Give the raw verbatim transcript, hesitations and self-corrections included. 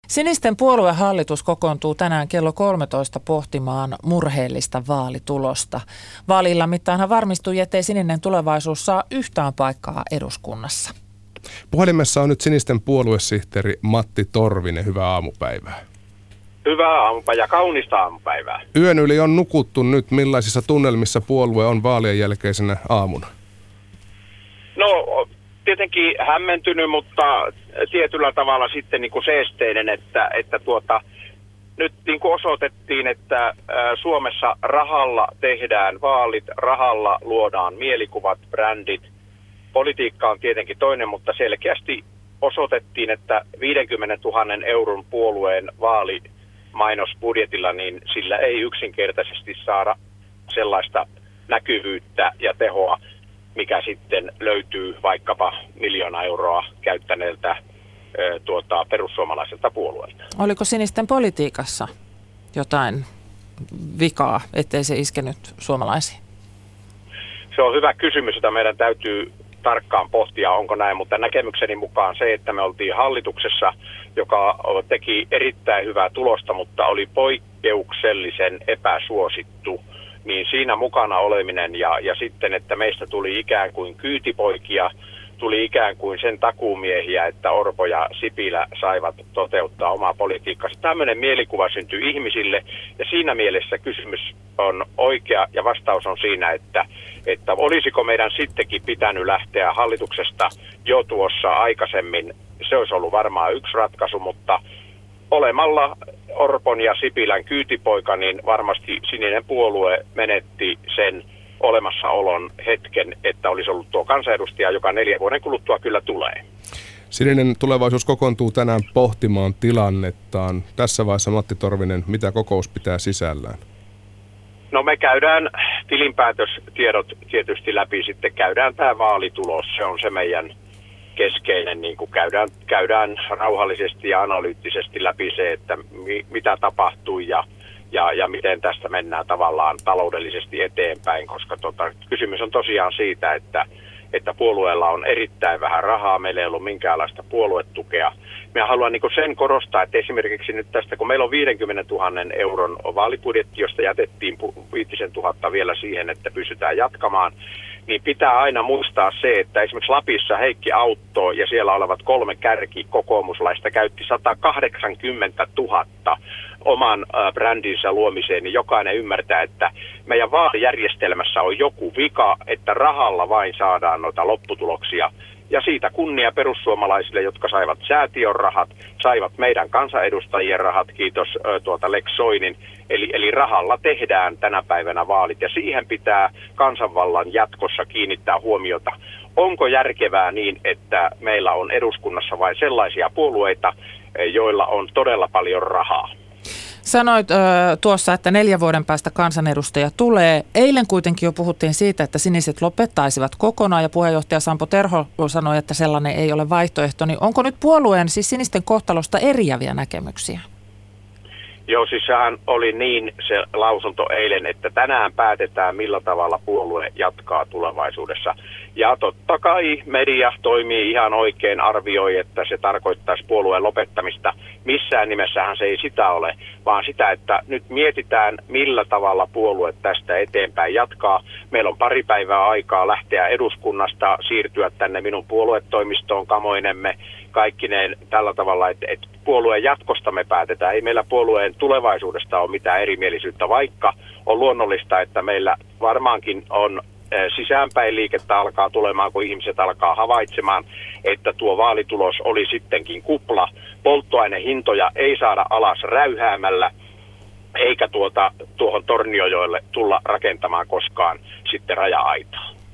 Sinisten puoluehallitus kokoontuu tänään kello kolmetoista pohtimaan murheellista vaalitulosta. Vaalilla mittaanhan varmistui, ettei Sininen Tulevaisuus saa yhtään paikkaa eduskunnassa. Puhelimessa on nyt Sinisten puoluesihteeri Matti Torvinen. Hyvää aamupäivää. Hyvää aamupäivää, kaunista aamupäivää. Yön yli on nukuttu nyt. Millaisissa tunnelmissa puolue on vaalien jälkeisenä aamuna? No tietenkin hämmentynyt, mutta tietyllä tavalla sitten niin kuin seesteinen, että, että tuota, nyt niin kuin osoitettiin, että Suomessa rahalla tehdään vaalit, rahalla luodaan mielikuvat, brändit. Politiikka on tietenkin toinen, mutta selkeästi osoitettiin, että viisikymmentätuhatta euron puolueen vaalimainosbudjetilla, niin sillä ei yksinkertaisesti saada sellaista näkyvyyttä ja tehoa, mikä sitten löytyy vaikkapa miljoona euroa käyttäneeltä ö, tuota, perussuomalaiselta puolueelta. Oliko Sinisten politiikassa jotain vikaa, ettei se iskenyt suomalaisiin? Se on hyvä kysymys, jota meidän täytyy tarkkaan pohtia, onko näin, mutta näkemykseni mukaan se, että me oltiin hallituksessa, joka teki erittäin hyvää tulosta, mutta oli poikkeuksellisen epäsuosittu, niin siinä mukana oleminen ja, ja sitten, että meistä tuli ikään kuin kyytipoikia, tuli ikään kuin sen takuumiehiä, että Orpo ja Sipilä saivat toteuttaa omaa politiikkaansa. Tämmöinen mielikuva syntyi ihmisille ja siinä mielessä kysymys on oikea ja vastaus on siinä, että, että olisiko meidän sittenkin pitänyt lähteä hallituksesta jo tuossa aikaisemmin. Se olisi ollut varmaan yksi ratkaisu, mutta olemalla Orpon ja Sipilän kyytipoika, niin varmasti Sininen puolue menetti sen olemassaolon hetken, että olisi ollut tuo kansanedustaja, joka neljän vuoden kuluttua kyllä tulee. Sininen Tulevaisuus kokoontuu tänään pohtimaan tilannettaan. Tässä vaiheessa Matti Torvinen, mitä kokous pitää sisällään? No me käydään tilinpäätöstiedot tietysti läpi, sitten käydään tämä vaalitulos, se on se meidän keskeinen, niin kuin käydään, käydään rauhallisesti ja analyyttisesti läpi se, että mi, mitä tapahtui ja, ja, ja miten tästä mennään tavallaan taloudellisesti eteenpäin, koska tota, kysymys on tosiaan siitä, että, että puolueella on erittäin vähän rahaa, meillä ei ollut minkäänlaista puoluetukea. Minä haluan niin kuin sen korostaa, että esimerkiksi nyt tästä, kun meillä on viisikymmentätuhatta euron vaalibudjetti, josta jätettiin viisituhatta vielä siihen, että pystytään jatkamaan, niin pitää aina muistaa se, että esimerkiksi Lapissa Heikki Autto ja siellä olevat kolme kärki kokoomuslaista käytti sata kahdeksankymmentätuhatta oman äh, brändinsä luomiseen, niin jokainen ymmärtää, että meidän vaalijärjestelmässä on joku vika, että rahalla vain saadaan noita lopputuloksia. Ja siitä kunnia perussuomalaisille, jotka saivat säätiön rahat, saivat meidän kansanedustajien rahat, kiitos ö, tuota Lex Soinin. Eli, eli rahalla tehdään tänä päivänä vaalit ja siihen pitää kansanvallan jatkossa kiinnittää huomiota. Onko järkevää niin, että meillä on eduskunnassa vain sellaisia puolueita, joilla on todella paljon rahaa? Sanoit ö, tuossa, että neljän vuoden päästä kansanedustaja tulee. Eilen kuitenkin jo puhuttiin siitä, että siniset lopettaisivat kokonaan ja puheenjohtaja Sampo Terho sanoi, että sellainen ei ole vaihtoehto. Niin onko nyt puolueen, siis sinisten kohtalosta eriäviä näkemyksiä? Joo, siis sehän oli niin se lausunto eilen, että tänään päätetään millä tavalla puolue jatkaa tulevaisuudessa. Ja totta kai media toimii ihan oikein, arvioi, että se tarkoittaisi puolueen lopettamista. Missään nimessähän se ei sitä ole, vaan sitä, että nyt mietitään millä tavalla puolue tästä eteenpäin jatkaa. Meillä on pari päivää aikaa lähteä eduskunnasta, siirtyä tänne minun puoluetoimistoon Kamoinemme. Kaikkineen tällä tavalla, että, että puolueen jatkosta me päätetään. Ei meillä puolueen tulevaisuudesta ole mitään erimielisyyttä, vaikka on luonnollista, että meillä varmaankin on sisäänpäin liikettä alkaa tulemaan, kun ihmiset alkaa havaitsemaan, että tuo vaalitulos oli sittenkin kupla. Polttoainehintoja ei saada alas räyhäämällä, eikä tuota, tuohon Torniojoelle tulla rakentamaan koskaan sitten raja-aitaa.